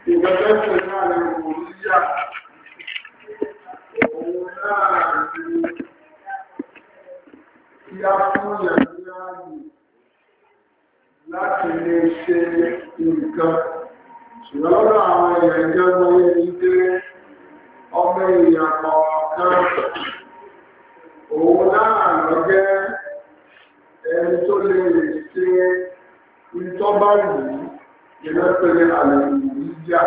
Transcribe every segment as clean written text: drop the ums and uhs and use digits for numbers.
ìgbẹ́jẹ́sẹ̀ náà ni òwúríyà òun náà ni kí á fún ìyàní ààyè láti lè ṣe nǹkan ṣùgbọ́n lọ́dọ̀ àwọn èèyàn jẹ́ wọ́n ní pé ọmọ èèyàn kọ̀ọ̀kan òun náà lọ jẹ́ ẹni tó lè ṣe ìtọ́bá yìí ìrẹ́pẹ̀lẹ̀ àlèkù ìjà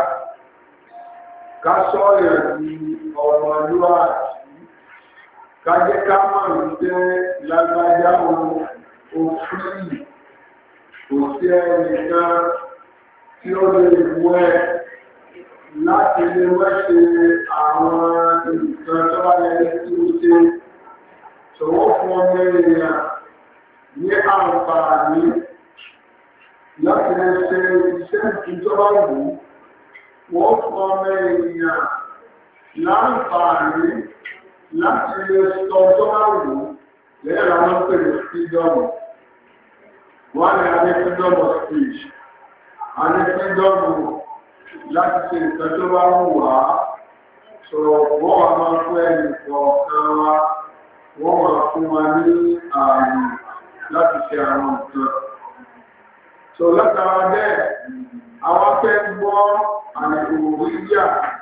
kásọ̀ rẹ̀ di ọmọlúwàbí kájẹ́ ká mọ̀ wípé lágbájá òfin kò sí ẹnìkan tí ó lè wú ẹ láti lè wẹ́ṣẹ̀ àwọn nǹkan tó wà lẹ́yìn tí ó ṣe ṣòwò fún ọmọ ènìyàn ní àǹfààní láti lè ṣe iṣẹ́ ìjọba wù wọ́n fún ọmọ ènìyàn láǹfààní láti lè sọ ìjọba wù lẹ́yìn àwọn pẹ̀lú freedom wọ́n ní a ní freedom of speech a ní freedom láti ṣe nǹkan tó bá wù wá sọ̀rọ̀ wọ́n wà máa fún ẹnì kọ̀ọ̀kan wa wọ́n máa fún wa ní ààyè láti ṣe àwọn nǹkan. So látara bẹ́ẹ̀, àwọn fẹ́ gbọ́ àlèkò ìjà,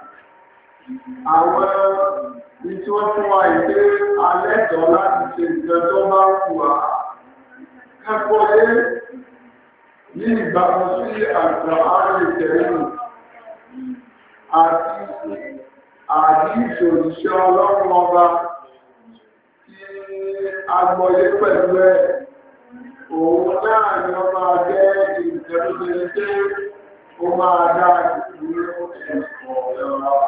àwọn ní tí wọ́n fún wa ìpé alẹ́tọ̀ láti ṣe nǹkan tó bá wù wá. Kẹ́kọ̀ọ́ lé ní ìbámu sí àgbà ààrẹ ìtẹ̀lẹ́nu àti ìṣòṣìṣẹ́ ọlọ́run ọba tí agbọ́yé pẹ̀lú ẹ̀. Òun náà ni ó máa jẹ́ ìtẹ̀lẹ́gbẹ̀rẹ̀ tí ó máa dá ìpínlẹ̀ ẹ̀kọ́ ẹ̀rọ.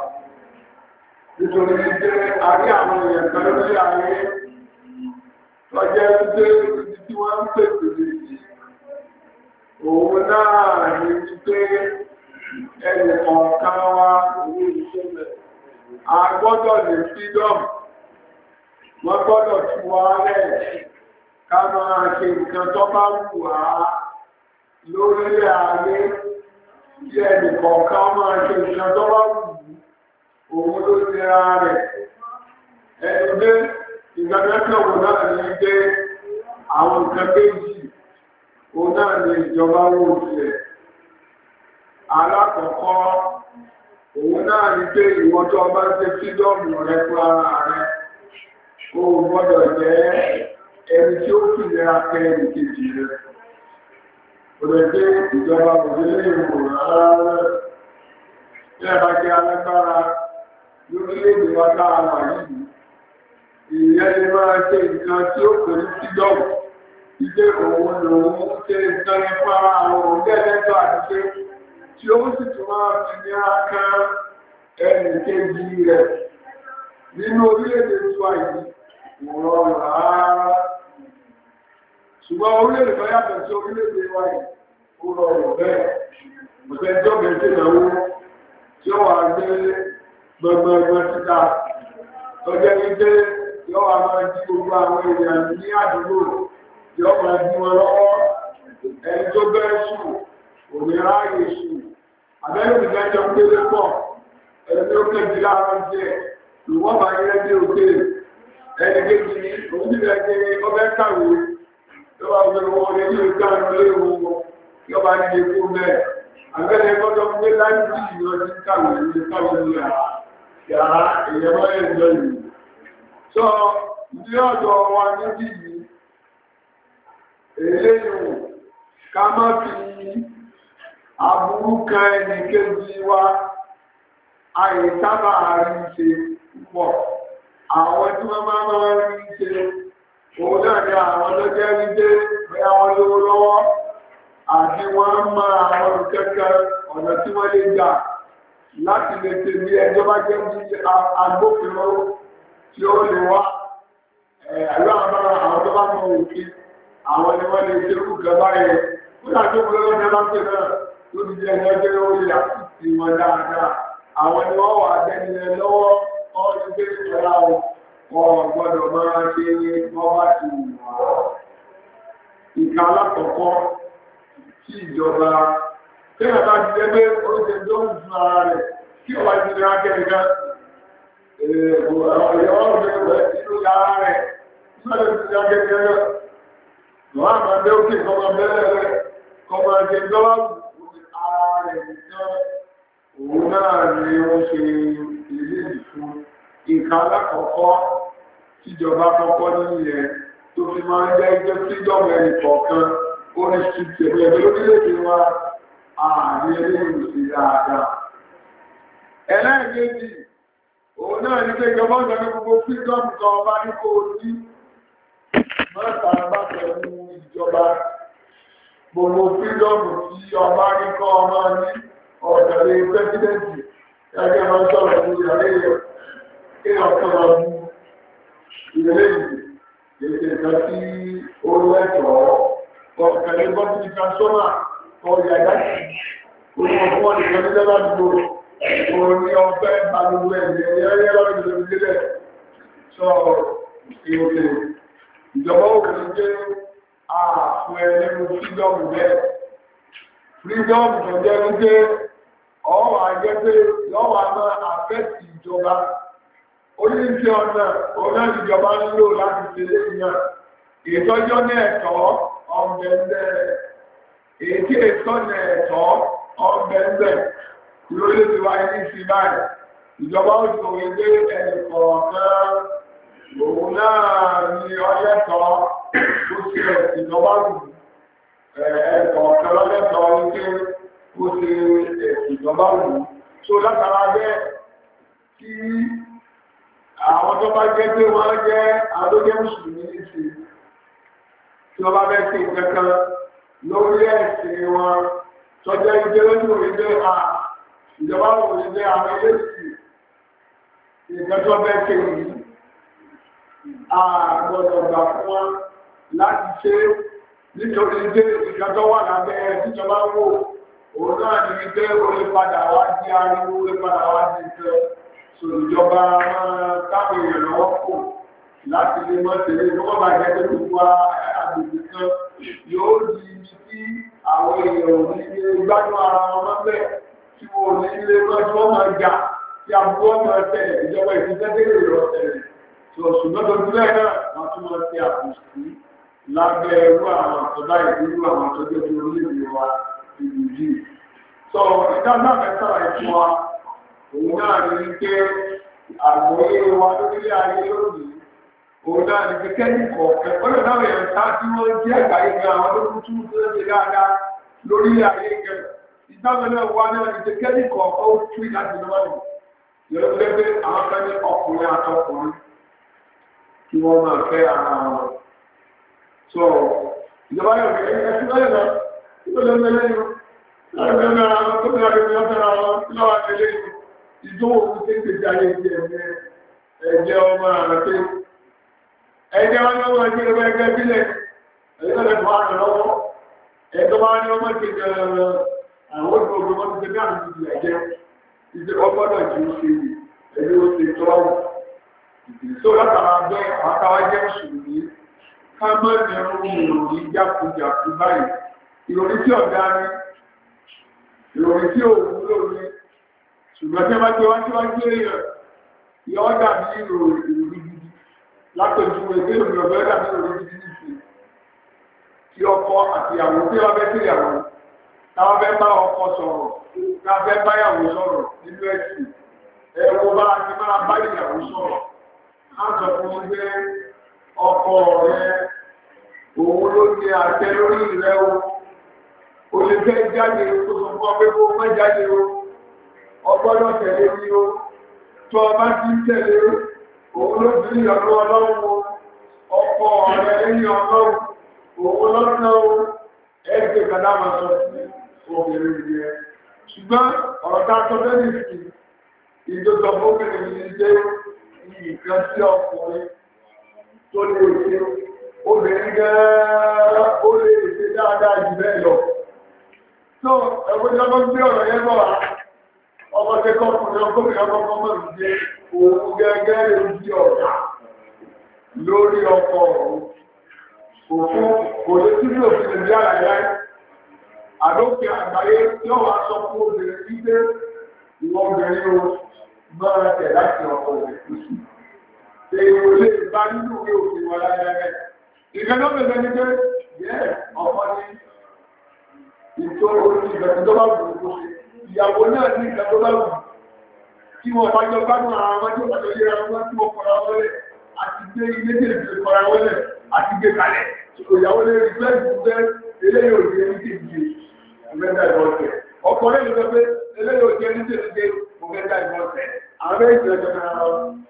Nítorí pé a rí àwọn èèyàn kan lórí ayé tọ́jẹ́ wípé ibi tí wọ́n ń pèsè sí. Òun náà ni wípé ẹnì kọ̀ọ̀kan wa owó ìṣẹ́lẹ̀. A gbọ́dọ̀ ní freedom. Wọ́n gbọ́dọ̀ tú wa lẹ̀. Ká máa ṣe nǹkan tó bá wù wá lórílẹ̀ ayé tí ẹnì kọ̀ọ̀kan máa ṣe nǹkan tó bá wù òun ló nira rẹ̀. Ẹni dé ìgbàgbẹ́sẹ̀ òun náà ní pé àwọn nǹkan méjì òun náà ní ìjọba wò tilẹ̀. Alákọ̀ọ́kọ́ òun náà ní pé ìwọ́n tó bá ṣe fídọ́ọ̀mù rẹ fún ara rẹ kó o gbọ́dọ̀ jẹ́ ẹni tí ó fi lẹ́ra kẹ́ ẹni kejì rẹ̀. Ó lè dé ìjọba òṣèlú ìwò rárá rẹ̀. Bí ẹ bá jẹ́ alágbára lórílẹ̀-èdè wa dára wà yìí, ìyẹn lè máa ṣe nǹkan tí ó pè ní sídọ̀mù. Ilé òun lòun ṣe nǹkan nípa àwọn òǹdẹ́lẹ́tọ̀ àti tí ó sì tún máa fi ní aká ẹni kejì rẹ̀. Nínú orílẹ̀-èdè tiwa yìí, wọ́n rárá. Ṣùgbọ́n orílẹ̀-èdè bá yàtọ̀ sí orílẹ̀-èdè wa yìí, ó rọrùn bẹ́ẹ̀. Mọ̀tẹ́ jọ́ bẹ̀rẹ̀ ìnáwó tí ó wà gbé gbọgbọgbọ títà. Tọ́jẹ́ wípé yọ́ wà máa jí gbogbo àwọn èèyàn ní àdúgbò, yọ́ máa jí wọn lọ́wọ́. Ẹni tó bẹ́ẹ̀ sùn, òmìnira ààyè sùn. Àbẹ́rẹ́ ìdájọ́ péré pọ̀, ẹni tó kẹ́jì láwọn jẹ́, ìwọ́n bá yẹ́ dé òkèèrè. Ẹni kéjì ní òmìnira jẹ́ ọbẹ̀ kàwé. Yọba gbẹ̀rẹ̀ wọ́n lè ní ìgbà lórí ohun yọba ní ikú mẹ́. Àgbẹ̀rẹ̀ gbọ́dọ̀ gbé láti bí ìlọ sí kàwé ní káwé ní yàrá ìyẹ̀mọ́ ẹ̀jọ́ yìí. Sọ ní ọ̀dọ̀ wa níbí yìí, eléyìí ká má fi aburú kan ẹnì kejì wa, àìsábà rí ṣe púpọ̀. Àwọn tí wọ́n máa rí ṣe òun náà ni àwọn tó jẹ́ wípé bóyá wọ́n lówó lọ́wọ́ àti wọ́n máa àwọn kẹ́kẹ́ ọ̀nà tí wọ́n lè gbà láti lè tèmi ẹjọ́ bá jẹ́ bí agbófinró tí ó lè wá ẹ̀rọ àwọn tó bá mọ òfin àwọn ni wọ́n lè ṣe kú gẹ́gbá yẹn fún àjọpọ̀ lọ́wọ́ jẹ́ bá pè náà tó ti jẹ́ ẹjọ́ jẹ́ ó lè àtúntì wọn dáadáa àwọn ni wọ́n wà dẹ́nilẹ̀ lọ́wọ́ ọdún pé ìjọra wọn gbọ́dọ̀ máa ṣe wọ́n bá ti wà. Ìka alákọ̀ọ́kọ́ tí ìjọba tẹ́lẹ̀ bá ti jẹ́ pé oúnjẹ tó ń nínú ara rẹ̀ kí ọba ti ní akẹ́rẹ́ gan. Ìyàwó ọ̀gbẹ́ rẹ̀ nínú yàrá rẹ̀ nígbà tó ti ní akẹ́rẹ́ gan. Lọ́wọ́ àmà bẹ́ òkè kọ́mọ bẹ́rẹ̀ rẹ̀ kọ́mọ ẹgbẹ́ dọ́làbù ara rẹ̀ nìkan. Òun náà ni ó ṣe ìlérí fún nǹkan alákọ̀ọ́kọ́ tíjọba kọ́kọ́ nílẹ̀ tó fi máa ń jẹ́ freedom ẹnì kọ̀ọ̀kan ó ní ṣíṣe ẹgbẹ́ lórílẹ̀-èdè wa ààrin eléyìí sí dáadáa. Ẹlẹ́ẹ̀kejì, òun náà ní pé ìjọba ọ̀dọ́ ní gbogbo freedom kan ọba ní kò ní mọ́ta bá pẹ̀lú ìjọba. Gbogbo freedom tí ọba ní kọ́ ọmọ ní ọ̀dọ̀lẹ̀ pẹ́sidẹ́ntì ẹgbẹ́ máa ń sọ̀rọ̀ ní ìyàlẹ́ yẹ kí ọ̀kan ọdún ìrẹ̀lẹ̀ yìí ètò ìkan tí ó lẹ́tọ̀ọ́ ọ̀kẹ́lẹ́ bọ́sí transforma ọ̀yà ìdájì onímọ̀ fún ọ̀nìkan ní lẹ́bàá dúró òun ní ọ̀fẹ́ balùwẹ̀ ẹ̀yẹ́ lọ́rọ̀ ìjọba ìdílé sọ ìròkè ìjọba òkè jẹ́ ààfún ẹlẹ́nu fídọ́mù bẹ́ẹ̀ fídọ́mù tó jẹ́ wípé ọwọ́ àjẹ́pé lọ́wọ́ àmọ́ àfẹ́sì ìjọba oríṣìí ọ̀nà ọ̀nà ìjọba ń lò láti ṣe léyìn ìtọ́jọ́ ní ẹ̀tọ́ ọ̀gbẹ̀ǹdẹ̀ èyí ètò ní ẹ̀tọ́ ọ̀gbẹ̀ǹdẹ̀ lórílẹ̀-èdè wa ní sí báyìí ìjọba ó ti òwe gbé ẹnì kọ̀ọ̀kan òun náà ní ọlẹ́tọ̀ tó ṣe ìjọba lù ẹ̀kọ̀ọ̀kan lọ́lẹ́tọ̀ wípé ó ṣe ìjọba lù tó látara bẹ́ẹ̀ kí àwọn tó bá jẹ́ pé wọ́n jẹ́ alójẹ́ mùsùlùmí ní ṣe tí wọ́n bá bẹ́ ṣe kankan lórí ẹ̀sìn wọn tọ́jọ́ ìjẹ́ lójú òrìṣẹ́ ìjọba òrìṣẹ́ àwọn eléyìí ìjọjọ́ bẹ́ ṣe yìí àgbọ̀dọ̀ gbà fún wọn láti ṣe nítorí pé ìjọjọ́ wà lábẹ́ ìjọba wò òun náà ní wípé olè padà wá di ariwo olè padà wá di ìfẹ́ ìjọba táwọn èèyàn lọ́wọ́ kò láti lè mọ́ tẹ̀lé lọ́wọ́ bá jẹ́ pé gbogbo agbègbè kan yóò di ibi tí àwọn èèyàn ò ní ilé gbádùn ara wọn mọ́bẹ̀ tí wọ́n ò ní ilé mọ́ tí wọ́n máa jà tí àbúrò máa tẹ̀lé ìjọba ìfúnjẹ́dẹ́gbẹ̀ lọ tẹ̀lé ṣùgbọ́n tó dúró náà wọ́n tún máa ti àkùsí lábẹ́ irú àwọn àtọ́dá ìlú àwọn àtọ́jọ́ tó orílẹ̀-èdè wa ìlú yìí. sọ ìdáná mẹ́ta ìfún wa òun náà ní pé àgbọ́yé wa lórílẹ̀ ayé lónìí òun náà ní pé kẹ́nìkọ̀ọ̀kẹ́ ọ̀nà náà yẹn ká tí wọ́n jẹ́ àgbáyé gan àwọn olókùtù tó ń ṣe dáadáa lórílẹ̀ ayé gan ìdámẹ́lẹ̀ wa náà ní pé kẹ́nìkọ̀ọ̀kẹ́ ó tú láti lọ́wọ́ rẹ̀ yọ̀rọ̀ pé àwọn kan ní ọkùnrin àtọkùnrin kí wọ́n máa fẹ́ ara wọn. sọ ìjọba yóò fi ẹsẹ̀ lẹ́yìn lọ kí ló lẹ́nu lẹ́yìn ìjọwò òun tí ń pèsè ayé ti ẹ̀jẹ̀ ọmọ àrẹ́fẹ́ ẹ̀jẹ̀ wọn lọ́wọ́ ẹgbẹ́ ẹgbẹ́ bílẹ̀ ẹ̀jẹ̀ lẹ́fọ́ àrẹ lọ́wọ́ ẹ̀jọ́ bá ní ọmọ ti àwọn olùgbogbo wọn ti tẹ́lẹ̀ àti ti ẹ̀jẹ̀ ìṣe ọgbọ́dọ̀ tí ó ṣe ẹ̀jẹ̀ ó ṣe tọ́wọ́ ìṣó látara bẹ́ àtàwọn jẹ́ mùsùlùmí ká mọ́ ní ìròyìn jákujàku báyìí ìròyìn tí ọ̀gá ní ìròyìn tí òun lórí ṣùgbọ́n tí a bá gbé wá tí wọ́n gbé èèyàn yọ dàbí ìròyìn gidi látọ̀jú ẹgbẹ́ ìròyìn ọ̀bẹ dàbí ìròyìn gidi nìṣe tí ọkọ àti ìyàwó tí wọ́n fẹ́ sí ìyàwó táwọn fẹ́ bá ọkọ sọ̀rọ̀ táwọn fẹ́ bá ìyàwó sọ̀rọ̀ nínú ẹ̀sìn ẹ̀wọ̀n bá ti máa bá ìyàwó sọ̀rọ̀ á sọ fún un pé ọkọ rẹ òun ló ní àṣẹ lórí rẹ o lè fẹ́ jáde tó sọ fún ọ pé kó fẹ́ jáde o. Ọgbọ́dọ̀ tẹ̀lé ní o, tó ọba ti tẹ̀lé òun ló fi ní ọdún ọlọ́run o, ọkọ ọ̀rẹ́ lẹ́yìn ọlọ́run, òun lọ́nà o, ẹgbẹ́ kàdámà sọ sí obìnrin yẹn. Ṣùgbọ́n ọ̀rọ̀ tá a sọ lẹ́yìn sí ìjọsọ fóbìnrin ní jẹ́ nǹkan sí ọkùnrin tó lè ṣe obìnrin gẹ́gẹ́ ó lè ṣe dáadáa jù bẹ́ẹ̀ lọ. Tó ẹgbẹ́ tí wọ́n gbé ọ̀rọ̀ yẹn bọ̀ wá. Ọmọ tẹ́kọ́ ọkùnrin ọgọ́bìnrin ọkọ̀ mọ̀ jẹ́ òun gẹ́gẹ́ lórí ọ̀gá lórí ọkọ̀ òfin kò lè tí ní òfin ìdí àlàyé àdókè àgbáyé tí ó wà sọ fún obìnrin wípé ìwọ obìnrin o máa tẹ̀ láti ọkọ̀ rẹ̀ kú sí. Èyí ò lè bá nínú ìwé òfin wọn láyé. Ìgbẹ́jọ́ bẹ̀rẹ̀ ní pé yẹ́ ọkọ ní ìtò orí ìgbẹ̀rẹ̀ tó bá wù ú ṣe. Ìyàwó náà ní ìgbẹ̀ tó bá wù ú. Tí wọ́n bá jọ gbádùn ara wọn tí wọ́n lè ra wọn tí wọ́n kọra wọlé àti gbé ilé tí èdè kọra wọlé àti gbé kalẹ̀. Ìyàwó lè rí fẹ́ ìgbẹ́ eléyìí ò jẹ́ ní kéjì ìgbẹ́dà ìbọ̀sẹ̀. Ọkọ lè rí pé eléyìí ò jẹ́ ní kéjì ìgbẹ́dà ìbọ̀sẹ̀. Àwọn ìgbẹ́jọ náà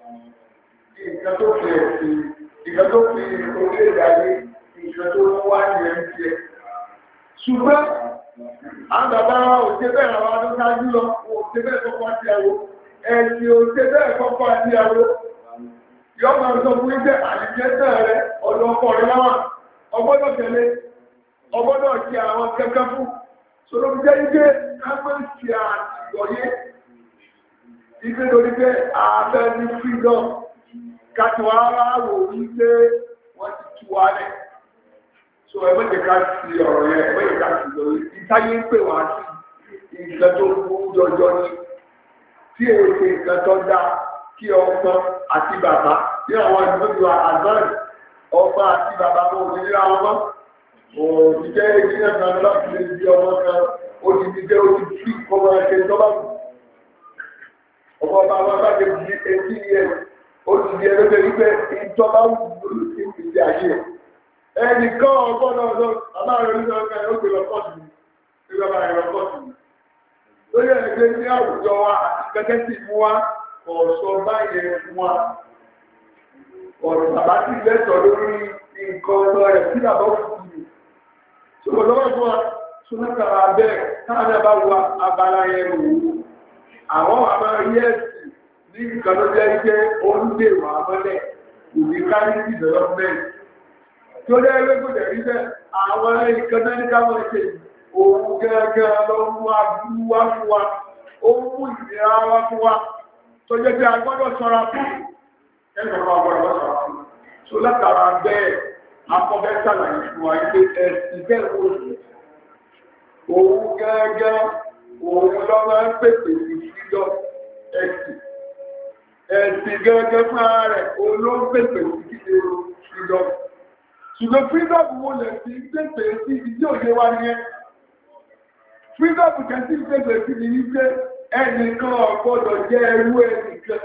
nǹkan tó fi ẹ̀sìn nǹkan tó fi orílẹ̀-èdè ayé nǹkan tó wá ní ẹ̀ ń tiẹ̀. Ṣùgbọ́n àwọn bàbá wa ò ṣe bẹ́ẹ̀ àwọn ọdún ṣáájú lọ ò ṣe bẹ́ẹ̀ kọ́kọ́ àti àwọ̀ ẹ̀sìn ò ṣe bẹ́ẹ̀ kọ́kọ́ àti àwọ̀ yọ máa sọ fún ẹgbẹ́ àlìjẹ́sẹ̀ rẹ ọ̀dọ̀ ọkọ rẹ láwà ọgbọ́dọ̀ tẹ̀lé ọgbọ́dọ̀ ṣe àwọn kẹ́kẹ́ fún sọ̀rọ̀ jẹ́ ike káfẹ́ ṣe àtìgbọ̀yé ike lórí pé ààbẹ̀ ní freedom káti wá wò wípé wọ́n ti tú wa lẹ̀. So ẹgbẹ́ jẹ́ ká sí ọ̀rọ̀ yẹn ẹgbẹ́ jẹ́ ká sí lórí ìtayé ń pè wá sí nǹkan tó kú jọjọ ní tí èsì nǹkan tó dá kí ọmọ àti bàbá ní àwọn ìdúgbò àgbáyé ọmọ àti bàbá wọn ò ní rí àwọn ọmọ òṣìṣẹ́ ìdílé kan láti lè di ọmọ kan òṣìṣẹ́ òṣìṣẹ́ ọmọ ẹ̀ṣẹ̀ tó bá wù. Ọmọ ọba wọn bá ti di 18 years ó ti di ẹgbẹ́ wípé ìjọba wù lórí ìpìlẹ̀ ayé ẹ̀. Ẹnìkan ọgbọ́dọ̀ ọ̀dọ́ àbáyọ̀ nínú ọgbà ẹ̀ ó gbé lọ kọ́ọ̀tù ní ìjọba ẹ̀rọ kọ́ọ̀tù ní. Lórí ẹgbẹ́ ní àwùjọ wa àti gẹ́gẹ́ sí fún wa ọ̀sọ̀ báyẹn fún wa. Ọ̀rọ̀ bàbá sì lẹ́tọ̀ lórí nǹkan ọ̀dọ́ ẹ̀ sí bàbá òfin mi. Ṣùgbọ́n lọ́wọ́ fún wa súnmọ́tàrà bẹ́ẹ̀ káàdà bá wa abala yẹn wò ó. Àwọn àmọ́ yẹ́sì ní nǹkan ló jẹ́ ike oúnjẹ wà mọ́lẹ̀ ìdíkárí development tó jẹ́ ẹgbẹ́gbẹ́ rí bẹ́ àwọn nǹkan náà ní káwọn ṣe òun gẹ́gẹ́ lọ mú abúrú wá fún wa ó mú ìlera wá fún wa tó jẹ́ pé a gbọ́dọ̀ ṣọ́ra fún ẹgbẹ̀rún agbọ́dọ̀ ṣọ́ra fún so látara bẹ́ẹ̀ akọ́bẹ́ sàlàyé fún wa pé ẹ̀sìn bẹ́ẹ̀ wò sí òun gẹ́gẹ́ òun lọ́wọ́ ń pèsè sí fídọ́ ẹ̀sìn ẹ̀sìn gẹ́gẹ́ fún ara rẹ̀ olóńgbèpè sí kíkẹ́ freedom. Ṣùgbọ́n freedom wo lè fi gbèpè sí ìdí òye wa ní ẹ́. Freedom kẹ́ sí gbèpè sí ní wípé ẹnìkan ọ̀gbọ́dọ̀ jẹ́ ẹrú ẹnìkan.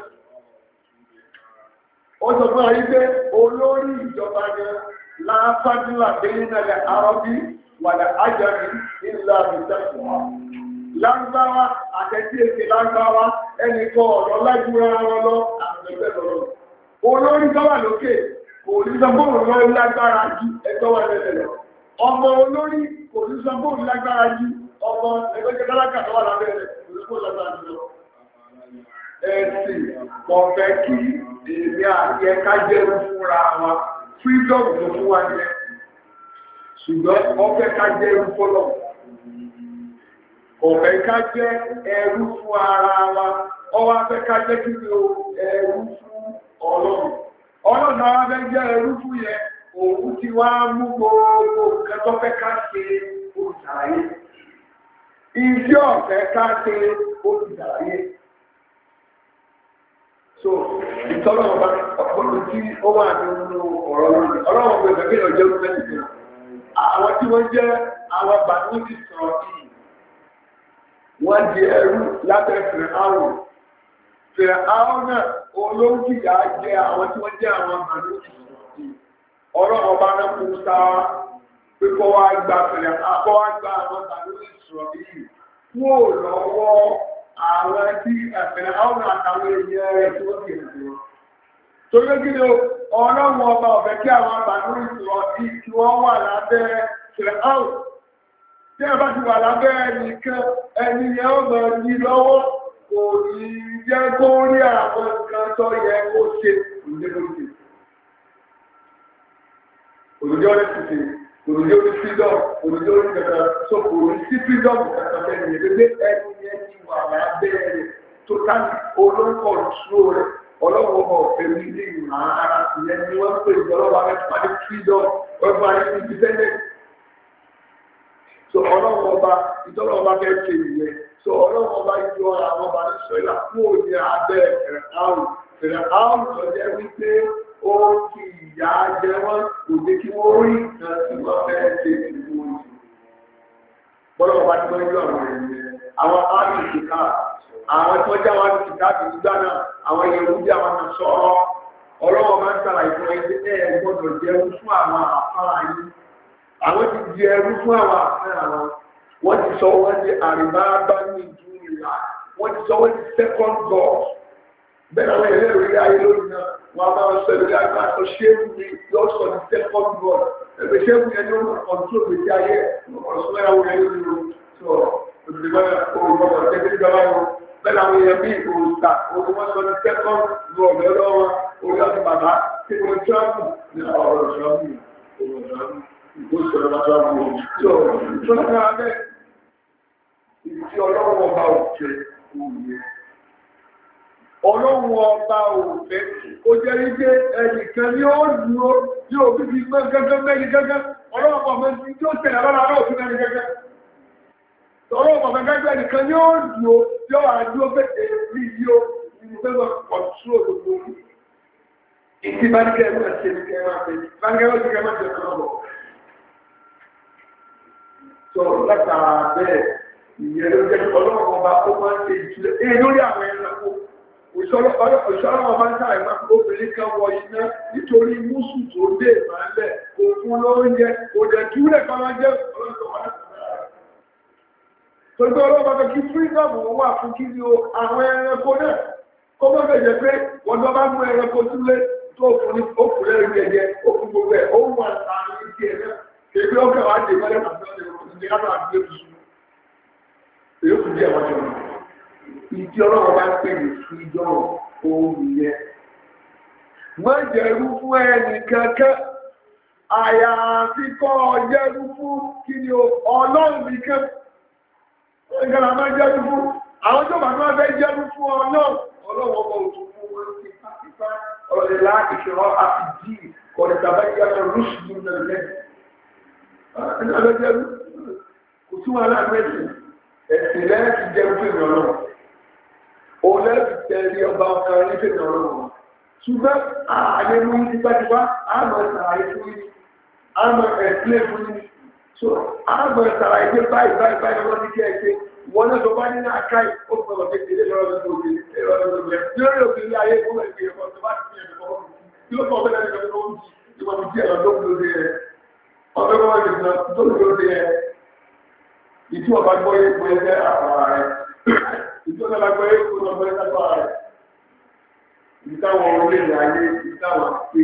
Ó sọ fún ayé pé olórí ìjọba yẹn láfádúlà bẹ́yìn náà àrọ́bí wàdà ájàmí ńlá ìtẹ́kùn. Lágbáwá àtẹ̀tí èsè lágbáwá ẹnìkan ọ̀rọ̀ lágbúra wọn lọ àtẹ̀gbẹ́ lọ́rọ̀. Olórí tọ́wà lókè kò ní sọ bóòrùn lọ lágbára jù ẹgbẹ́ wà lẹ́lẹ̀ lọ. Ọmọ olórí kò ní sọ bóòrùn lágbára jù ọmọ ẹgbẹ́ tálákà tọ́wà lábẹ́ rẹ̀ kò ní kó lágbára jù lọ. Ẹ̀sìn kò fẹ́ kí èmi àti ẹ̀ka jẹ́ fúnra wa freedom ló fún wa jẹ. Ṣùgbọ́n wọ́n fẹ́ ká jẹ́ fọ́lọ́. Ọ̀fẹ́ ká jẹ́ ẹrú fún ara wa, ọwá fẹ́ ká jẹ́ kí ni ẹrú fún Ọlọ́run. Ọlọ́run náà fẹ́ jẹ́ ẹrú fún yẹn, òun ti wá mú gbogbo nǹkan tó fẹ́ ká ṣe olùsàlàyé. Iṣẹ́ ọ̀fẹ́ ká ṣe olùsàlàyé. So, ìtọ́lọ̀ ọba ọ̀pọ̀lọpọ̀ tí ó wà nínú ọ̀rọ̀ lónìí. Ọlọ́run gbẹ̀gbẹ̀ kí ọjọ́ ìgbẹ́ àwọn tí wọ́n jẹ́ àwọn bàtúntì sọ̀rọ̀ yìí. Wọ́n di ẹrú lábẹ́ Fìràáwọ̀. Fìràáwọ̀ náà olóńgbìyà jẹ́ àwọn tí wọ́n jẹ́ àwọn bàtúntì sọ̀rọ̀ yìí. Ọlọ́run ọba náà kú sáwá pé kọ́ wá gba àwọn bàtúntì sọ̀rọ̀ yìí. Kúrò lọ́wọ́ àwọn tí Fìràáwọ̀ àtàwọn èèyàn rẹ̀ tí wọ́n ti rìn lọ. Torí kí ni Ọlọ́run ọba ọ̀fẹ́ kí àwọn bàtúntì sọ̀rọ̀ yìí tí wọ́n wà lábẹ́ Fìràáwọ̀. Tí a bá ti wà lábẹ́ ẹnìkan, ẹni yẹn ó mọ̀ ní lọ́wọ́, kò ní jẹ́ kó rí àwọn nǹkan tó yẹ kó ṣe ìdíkòṣe. Òdòdó ní ṣìṣe, òdòdó ní freedom, òdòdó ní kẹta, so kò ní sí freedom kẹta fẹ́ni yẹn, gbé ẹni yẹn ti wà lábẹ́ rẹ̀ tó ká olóńkọ̀ ìṣúró rẹ̀, ọlọ́wọ́ ọ̀fẹ́ ní ilé ìwà ara ìyẹn ni wọ́n pè ìjọlọ́wọ́ rẹ̀ fún adé freedom, wọ́n fún adé independence. so ọlọ́run ọba ìtọ́lọ́ ọba fẹ́ ṣe ìyẹn so ọlọ́run ọba yọ àwọn ọba ní sọ́yà fún òní abẹ́ Fìràáùn tó jẹ́ wípé ó fi ìyà jẹ wọ́n kò jẹ́ kí wọ́n rí nǹkan tí wọ́n fẹ́ ṣe ìlú òyìnbó bọ́lá ọba tí wọ́n yọ àwọn ènìyàn àwọn áàmì ìṣìká àwọn tí wọ́n jẹ́ àwọn ìṣìká ti gbígbá náà àwọn ìyẹ̀wò bí àwọn náà sọ̀rọ̀ ọlọ́wọ́ máa ń ṣàlàyé fún ẹgbẹ́ ẹ̀ gbọ́dọ̀ jẹun fún àwọn àfárá yìí àwọn ti di ẹrú fún àwọn àfárá wọn wọ́n ti sọ wọ́n di àrìbábá ní ìdú ìlà wọ́n ti sọ wọ́n di second god bẹ́ẹ̀ àwọn ilé ìrírí ayé lónìí náà wọ́n máa ń sọ ìrírí ayé máa sọ ṣéèmù ní yóò sọ di second god ẹgbẹ́ ṣéèmù yẹn ló ń kọ̀ǹtó gbèsè ayé ọ̀sùn ẹ̀yàwó yẹn ló ń lò tó bẹ́ẹ̀ àwọn èèyàn bí òòsà olùwọ́sọ ní second god lọ́wọ́ orí ọdún bàbá tí wọ́n tíráàmù ní ọ̀rọ̀ ìṣọ́mù ìgbóṣọ̀rọ̀ bá tíráàmù tó lọ́nà abẹ́ ìtí ọlọ́run ọba òfẹ́ òye ọlọ́run ọba òfẹ́ ó jẹ́ wípé ẹnìkan ní ó dúró ní òbí fi gbọ́ gẹ́gẹ́ mẹ́rin gẹ́gẹ́ ọlọ́run ọba mẹ́rin tí ó tẹ̀lé lọ́la òfin mẹ́rin gẹ́gẹ́ ọlọ́run ọba gẹ́gẹ́ nìkan ní ó dúró yóò wá dúró pé èrí yóò nínú fẹ́ lọ kọ̀túrò gbogbo ìdí bá ní kẹ́ ẹ̀rọ ṣe ní kẹ́ ẹ̀rọ ṣe bá ní kẹ́ ẹ̀rọ ṣe kẹ́ ẹ̀rọ ṣe lọ́wọ́. sọ látara bẹ́ẹ̀ ìyẹn ló jẹ́ ọlọ́run ọba ó máa ń ṣe ìtúlẹ̀ èyí lórí àwọn ẹranko òṣìṣẹ́ ọba ń sáré máa obìnrin kan wọ iná nítorí mùsù tó dé ìmọ̀lẹ̀ kò fún lóúnjẹ kò dẹ̀ túlẹ̀ kan máa jẹ́ ọlọ́run Tọ́jú ọlọ́pàá kí fírídọ̀mù wà fún kí ni àwọn ẹranko náà kó mọ́ bẹ̀jẹ̀ pé wọ́n tó bá mú ẹranko sílé tó fún ní òkúrẹ́ ìrìn ẹ̀jẹ̀ òkú gbogbo ẹ̀ ó wà láàrin ní tiẹ̀ náà kébí ó kẹwàá dé mọ́lẹ̀ àti ọ̀dẹ̀ òkùnrin lábẹ́ àti èkùsù èyí kù díẹ̀ wọ́n jọ ìdí ọlọ́pàá bá ń pè ní fírídọ̀mù ohun yẹn wọ́n jẹ̀rú fún ẹnì kankan àyàfi kọ́ jẹ́rú fún kí ni ọlọ́run nìkan ìgbàlá máa jẹ́rú fún àwọn tó bá máa fẹ́ jẹ́rú fún ọlọ́wọ́ ọmọ òtún fún wọn sí pápá ọ̀rẹ́lá ìṣòro àfìdí kọ̀ọ̀dẹ̀tàbáyé rúṣùlù nàìjíríà ẹni ọlọ́jẹ́rú kò tún wà láàmẹ́sì ẹ̀sìn lẹ́ẹ̀kì jẹ́rú fún ìrọ̀lọ́ òun lẹ́ẹ̀kì tẹ̀lé ọba ọkàn ní fún ìrọ̀lọ́ ṣùgbọ́n ààyè mú ní tipátipá àmọ́ ìsàlàyé fún yín àmọ́ ẹ̀sìlẹ̀ fún yín so àmọ́ ìsàlàyé pé báyìí lọ́wọ́ ní kí ẹ ṣe wọ́n náà tó bá ní náà káì ó fún ọ̀rọ̀ kékeré lọ́rọ̀ lórí lórí òfin ilé ayé fún ẹgbẹ́ ẹ̀kọ́ tó bá ti fi ẹ̀kọ́ kí ló kọ́ bẹ́ẹ̀ lẹ́nu tó ń jí ìwọ̀n mi díẹ̀ lọ tó ń lóde ẹ̀ ọ̀fẹ́ kọ́ wọ́n ti sọ tó ń lóde ẹ̀ ìtú ọba gbọ́ yé kó ẹgbẹ́ àpárá rẹ̀ ìtú ọba gbọ́ yé kó ọba ẹgbẹ́ àpárá rẹ̀ ìtàwọn orílẹ̀ ayé ìtàwọn pé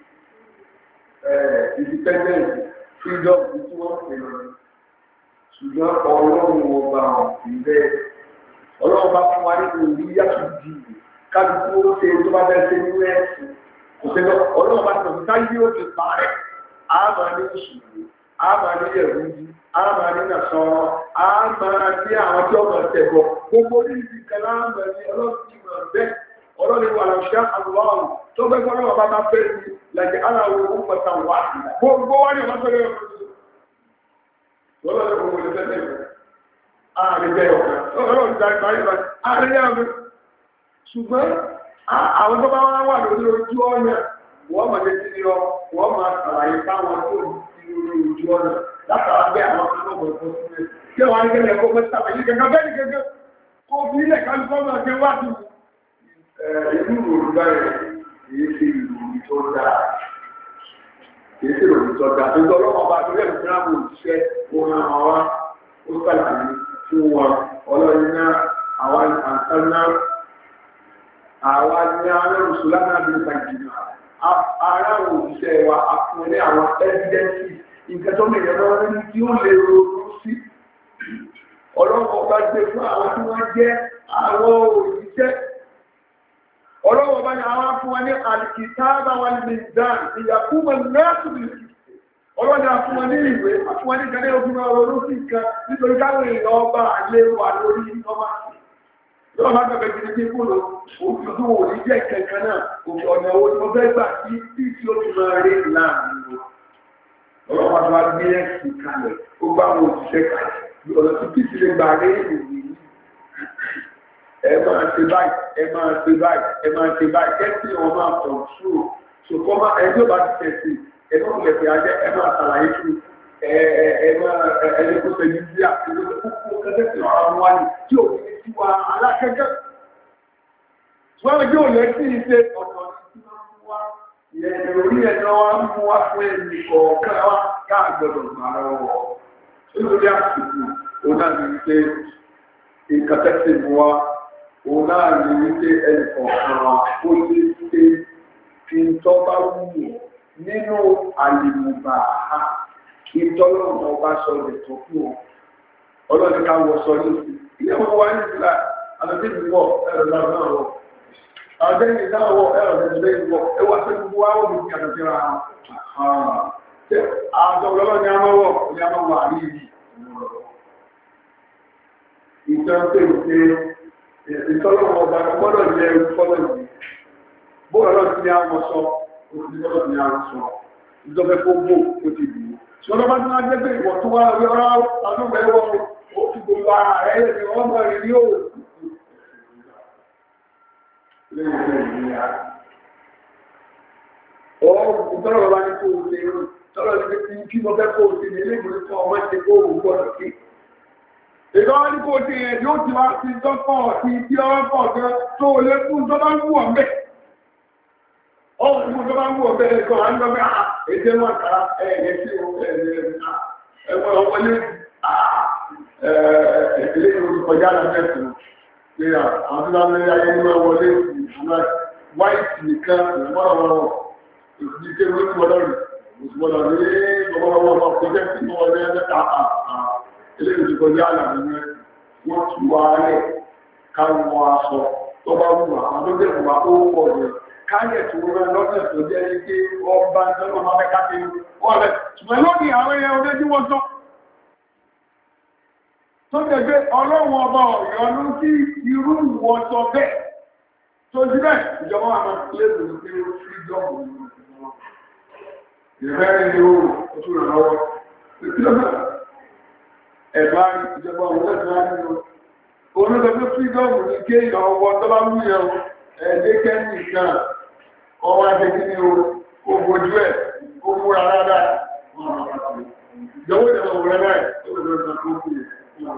independence freedom tí wọ́n pè lọ ṣùgbọ́n ọlọ́run ọba ìbẹ́ ọlọ́run bá fún wa ní òní yàtọ̀ di kálukú ó ṣe tó bá bẹ́ẹ̀ ṣe nínú ẹ̀sìn kò ṣe lọ ọlọ́run bá tọ̀ nípa yóò fi parẹ́ àmà ní ìṣòro àmà ní ẹ̀rúndí àmà ní nàṣọ́rọ́ àmà ní àwọn tí ọmọ ẹ̀tẹ̀bọ̀ gbogbo ní ìdí kan láàmà ní ọlọ́run ti mọ̀ bẹ́ẹ̀ ọlọ́run wà lọ́ṣẹ́ àlùwárù tó bẹ́ẹ̀ kọ́ ọlọ́run bá bá fẹ́ ní lẹ́jẹ̀ aláwọ̀ ó pẹ̀ta wà gbogbo wá ní ọmọ fẹ́rẹ́ ọlọ́run kò wọlé fẹ́ẹ́ ààrẹ jẹ́ ọ̀kan ọlọ́run ti darí parí parí ààrẹ yá mi ṣùgbọ́n àwọn tó bá wà lórí ojú ọ̀nà wọ́n máa jẹ́ sí ọ wọ́n máa ṣàlàyé fáwọn tó ti lórí ojú ọ̀nà látara bẹ́ẹ̀ àwọn kan náà bọ̀ fún sílẹ̀ kí wọ́n á ní kẹ́lẹ́ ẹ̀kọ́ mẹ́ta pẹ̀lú kẹ́kẹ́ bẹ́ẹ̀ ni kẹ́kẹ́ kó fi ilẹ̀ kálukọ́ máa ṣe wá sí ìlú Yorùbá rẹ̀ kìí ṣe ìròyìn tó dáa kìí ṣe ìròyìn tó dáa tó gbọ́ lọ́wọ́ bá torí ẹ̀mí náà kò ṣiṣẹ́ òun àwọn wa ó ṣàlàyé fún wọn ọlọ́run náà àwa àǹtán náà àwa ní àwọn mùsùlùmí náà bí nípa ìjìnà ara àwọn òṣìṣẹ́ wa àfúnni àwọn ẹ́fídẹ́ǹsì nǹkan tó mìíràn lọ́wọ́ ní tí ó lè ronú sí ọlọ́run ọba gbé fún àwọn tí wọ́n jẹ́ àwọn òṣìṣẹ́ ọlọ́wọ́ bá ní àwọn fún wa ní alìkìtàbà wà ní mìíràn ìyàkúmọ̀ náà tóbi ọlọ́wọ́ ní àfún wọn ní ìwé àfún wọn ní ìgbẹ́lẹ́ ogun ọrọ̀ olóòsì kan nítorí káwọn èèyàn ọba àlẹ́ wà lórí ọba yóò má gbẹ̀gbẹ̀ gidi ní kúrò òfin tó wò ní jẹ́ kẹ̀kẹ́ náà òfin ọ̀nà owó tí wọ́n fẹ́ gbà sí tí ó ti máa rí láàrin wọn ọlọ́pàá tó wá gbé ẹ̀sìn kalẹ̀ ó gbá àwọn òṣìṣẹ́ kalẹ̀ ọ̀nà tí kìí ti lè gbà rí ìròyìn ẹ máa ṣe báyìí ẹ máa ṣe báyìí ẹ máa ṣe báyìí kẹ́sì wọn máa pọ̀ ṣù ṣùkọ́ máa ẹjọ́ bá ti tẹ̀sí ẹ máa lè fi ajẹ́ ẹ máa ṣàlàyé fún ẹ máa ẹni kó ṣe ní sí àkókò kókó kẹ́sì ọ̀rọ̀ àwọn wáyé tí òun ní sí wa alákẹ́kẹ́ ṣùgbọ́n ẹjọ́ ò lẹ́sí ìṣe ọ̀nà tí wọ́n mú wá ìròyìn ẹ̀jọ́ wa mú wá fún ẹnì kọ̀ọ̀kan wá káà gbọ́dọ̀ gbà lọ́wọ́ nítorí àsìkò òun náà ní wípé nǹkan tẹ́sí mu wá òun náà ní wípé ẹnì kọ̀ọ̀kan wa ó lè ṣe fi ń tọ́ bá wù nínú àlèmùbà kí tọ́lọ́run ọba sọ lè tó fún ọ ọlọ́dún ká wọ sọ ní ilé wọn wá ní ìlà àlọ́dún ìwọ ẹ̀rọ náà wọ àgbẹ̀yìn náà wọ ẹ̀rọ ìdílé ìwọ ẹwà tó gbogbo wa ó lè fi àtàkìrà àjọ ọlọ́run ní amáwọ̀ ní amáwọ̀ àríyí ìtọ́lọ́wọ́ ọba gbọ́dọ̀ jẹ́ ìfọ́lọ̀ yìí bóòrọ̀ lọ sí ní àwọn sọ òfin gbọ́dọ̀ ní àwọn sọ ìjọba kó gbó ó ti dùn ṣọ́dọ̀ bá tí wọ́n jẹ́ pé ìwọ̀ tó wá rí ọ̀rọ̀ àdúgbẹ̀wọ̀ ó fi gbogbo ara rẹ̀ lè wọ́n mọ̀ rí ní òwò ìtọ́lọ́wọ́ bá ní kó o ṣe irú tọ́lọ́ ní pé kí mo fẹ́ kó o ṣe ní ilé ìgbòrí fún ọmọ ṣe kó o gbọ́dọ̀ sí ìjọba ní kó o ṣe yẹn yóò ti wá sí tọ́pọ̀ sí tí ọwọ́ pọ̀ gan tó o lé fún tó bá ń wù ọ́ mẹ́ ọ̀hún fún tó bá ń wù ọ́ mẹ́ ẹ̀kọ́ à ń lọ bẹ́ èdè wọn kà ẹ̀yẹ sí ẹ̀wọ̀n ọmọlé ilé ìwòsàn kọjá lọ́sẹ̀sìn pé àwọn tó bá ń lé ayé ní wọn wọlé ìṣúná wáìtì nìkan ìwọ́n ìdíje ló ti wọ́n lọ́rùn òṣùwọ́n ní ọmọ ọ̀pọ̀jẹ́ tí wọ́n lé ẹ̀ẹ́ta eléyìí ti kọjá àlàyé rẹ̀ wọ́n ti wá rẹ̀ káwọn aṣọ tó bá wù àwọn tó dẹ̀ wà ó pọ̀ rẹ̀ káyẹ̀ tí wọ́n rẹ̀ lọ́sẹ̀ tó jẹ́ ike ọba ìjọba máa fẹ́ káàkiri wọ́n rẹ̀ ṣùgbọ́n lónìí àwọn ẹyẹ ọdẹ tí wọ́n tán tó jẹ́ pé ọlọ́run ọba ọ̀yọ́ ló sí irú ìwọ̀sọ bẹ́ẹ̀ tó jí bẹ́ẹ̀ ìjọba àwọn ìpínlẹ̀ ló pé fírídọ́ọ̀mù ìrẹ́rìn ni ó tún ràn lọ́wọ́ ẹ̀bá ìjọba òun lẹ́sìn láti lọ onígbẹ́gbẹ́ fírídọ́ọ̀mù ní ké ìyàwó tó bá mú yẹn ẹ̀ẹ́dẹ́ kẹ́mì kan ọwọ́ adékí ni ó bojú ẹ̀ ó múra dáadáa ìjọba ìjọba òun rẹ̀ báyìí ó lè lọ́sìn tó kú yẹn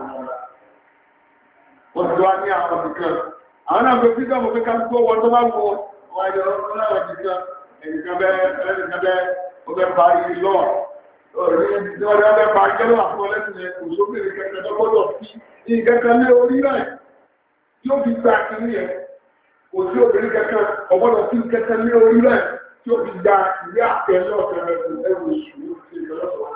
wọ́n ti wá ní àwọn ọ̀dùnkàn àwọn náà gbé fírídọ́ọ̀mù pé ká tó wọ́n tó bá wọ ọwọ́ ìjọba ẹnìkan bẹ́ẹ̀ ó bẹ́ parí lọ́ọ̀ ìjọba bẹ́ parí jẹ́lọ́ àfọ́ lẹ́sìn ẹ̀ kò sóbìnrin kẹta lọ́gbọ́dọ̀ fi ìkẹta lé orí náà tí ó fi gba kiri ẹ̀ kò sí obìnrin kẹta ọgbọ́dọ̀ fi ìkẹta lé orí náà tí ó fi gba ìwé àtẹ̀lẹ́ ọ̀tẹ̀lẹ̀ ẹ̀rù ìṣòro ti ìjọba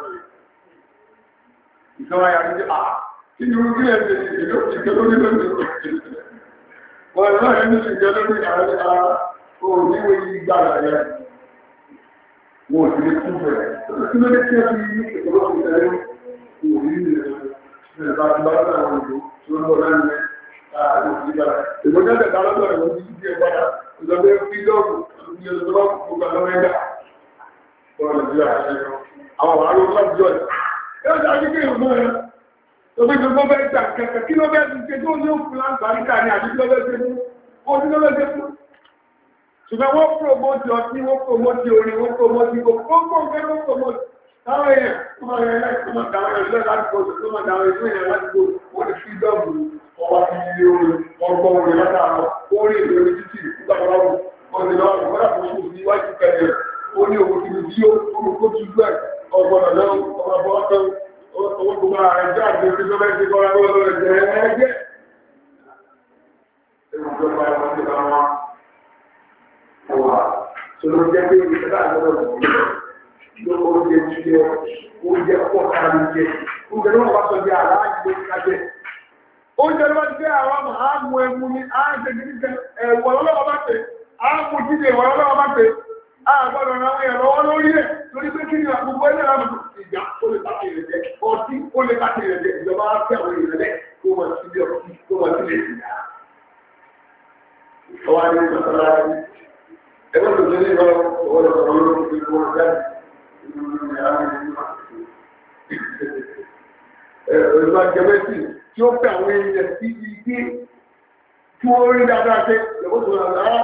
ìjọba yà ní kí ni orí ẹ̀ ṣe ìlú ìkẹ́ lórí lónìí wọ́n náà ẹni ìkẹ́ lórí ààrẹ òníwé ìgbàlá yẹn wọ́n ti lè kún bẹ̀rẹ̀ tí ló dé tí ẹ fi ní ìpínlẹ̀ ìtẹ́lẹ̀ òní ilẹ̀ bá ti bá lọ́dọ̀ àwọn ìlú tí ó ń bọ̀ láti rẹ̀ ìgbọ́jọ́ tẹ̀ta lọ́dọ̀ rẹ̀ wọ́n ti di ẹgbàdà ìjọba fídọ́ọ̀mù ní ọjọ́ gbogbo àwọn ẹgbà bọ́ọ̀lù nàìjíríà àwọn àwọn arúgbó láti jọ ẹ̀ yóò ṣe àjíkè ìrùmọ́ rẹ̀ tó fi gbogbo bẹ́ẹ̀ gbà kẹ̀kẹ́ kí ló bẹ́ẹ̀ ti ṣe tó ní òkú láǹfààníkà ní àti kí ló bẹ́ẹ̀ ṣe fún ó ní ló bẹ́ẹ̀ ṣe fún ṣùgbọ́n wọ́n promote ọtí wọ́n promote orin wọ́n promote gbogbo nǹkan wọ́n promote táwọn èèyàn tó máa yẹ láti máa dáwọn ẹ̀ṣẹ́ láti gbòòrò tó máa dáwọn ẹ̀ṣẹ́ yẹn láti gbòòrò wọ́n ti fi dọ́ọ̀bù ọwọ́ ti yí orin ọgbọ́n orin látàárọ̀ orin ìlú orin títì nígbàgbọ́láwò wọ́n ti lọ́wọ́ wọ́n dàpọ̀ sí òfin iwájú kẹlẹ̀ ó ní owó kìí tí ó kó tu gbẹ̀ ọgbọ́n ọ̀dọ́ ọmọ bọ́ ọ́tọ́ owó gbogbo ààrẹ jẹ́ àti òfin tó bẹ́ẹ̀ ti kọ́ra lọ́wọ́ rẹ̀ jẹ́ ẹgbẹ́ sọ̀rọ̀ jẹ́ pé ìṣẹ́lá àgbọ̀dọ̀ lọ́wọ́ oúnjẹ jíjẹ oúnjẹ pọ̀ kárí jẹ oúnjẹ náà wá sọ jẹ́ aláàjì kájẹ oúnjẹ lọ́wọ́ ti jẹ́ àwọn ọmọ àmú ẹmu ní àjẹjẹjẹ ẹ̀wọ̀ lọ́wọ́ bá pè àmú jíjẹ ìwọ̀ lọ́wọ́ bá pè àgbọ̀dọ̀ náà wọ́n yẹ lọ́wọ́ lórí ẹ̀ lórí pé kí ni àgbogbo ẹ̀lẹ́ láti ìjà ó lè bá tèrè jẹ ọtí ó lè bá tèrè jẹ ìjọba á fẹ́ àwọn ìrẹ̀lẹ̀ tó wọ́n sí ọtí tó wọ́n sí lè sí ọwọ́ adé ìjọba ẹgbẹ́ tó tẹ́lẹ̀ lọ ọwọ́ lọ́wọ́ lọ́wọ́ ẹ̀rọ ajẹ́mẹ́sì tí ó fẹ́ àwọn èèyàn sí igi tí wọ́n rí dáadáa pé ìyàwó tó rà lára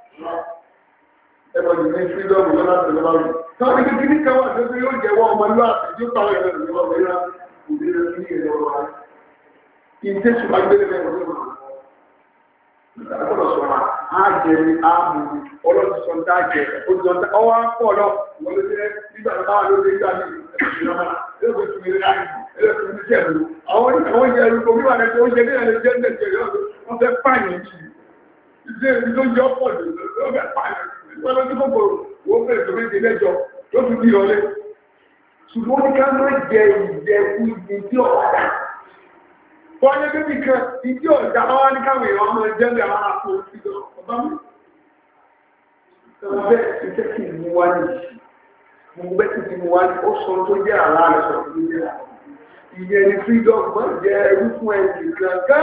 ẹ̀rọ ìdílé fídọ́ọ̀mù lọ́la tẹ̀lé bá rí. táwọn ibi kíní kan wà tó yóò jẹ́wọ́ ọmọ ìlú àti tí ó pàwọn ẹ̀rọ ìjọba ọmọ ìlú àti ìdílé ní ìlú ọ̀rọ̀ wa. ìdílé ṣùgbọ́n gbélé mẹ́rin ọdún mọ́. ọlọ́ sọ̀rọ̀ àjẹrí àmú ọlọ́sọ̀ntà jẹ òjòǹtà ọwọ́ pọ̀ lọ wọlé nígbà tó bá wà lóde nígbà ní ìlú àwọn ìjẹ ẹrùkọ wíwà rẹ̀ tó jẹ ní ẹ̀rẹ́ jẹ́ ẹ̀jẹ̀ wọ́n fẹ́ pààyàn jù ìdí èdè tó yọ pọ̀ jù wọ́n fẹ́ pààyàn wọ́n lọ sí kòkòrò wọ́n fẹ́ tó méje lẹ́jọ tó fi bí ọlé ṣùgbọ́n ní ká má jẹ ìjẹkú ìdí ọ̀dà wọ́n yẹ bébì kan ìdí ọ̀dà wọ́n ní káwọn èèyàn ọmọ ẹjẹ́ ní àwọn àpò ìdí ọ̀bá mi. Ọ̀bẹ ìjẹ́ kí n mú wá nìyí mo bẹ́ ti mú wá ó sọ tó jẹ́ àlá rẹ̀ sọ tó jẹ́ àlá. Ìyẹn ni freedom máa jẹ́ ẹrú fún ẹ̀sìn kankan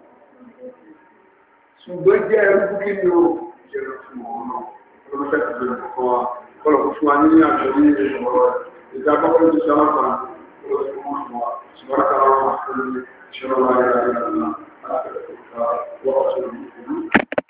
ṣùgbọ́n jẹ́ ẹrú fún kí ni o jẹ́ ẹrú fún ọ̀hún náà lọ́dún fẹ́ ti bẹ̀rẹ̀ kọ́ wa kọ́lọ̀ kó fún wa ní àjọ ní ìṣòro ìjà kọ́kọ́ ní sọ́wọ́n kan lọ́dún fún wa ṣùgbọ́n kára wọn àti ìṣòro wa yára yára náà láti ẹ̀kọ́ wọ́n ọ̀ṣọ́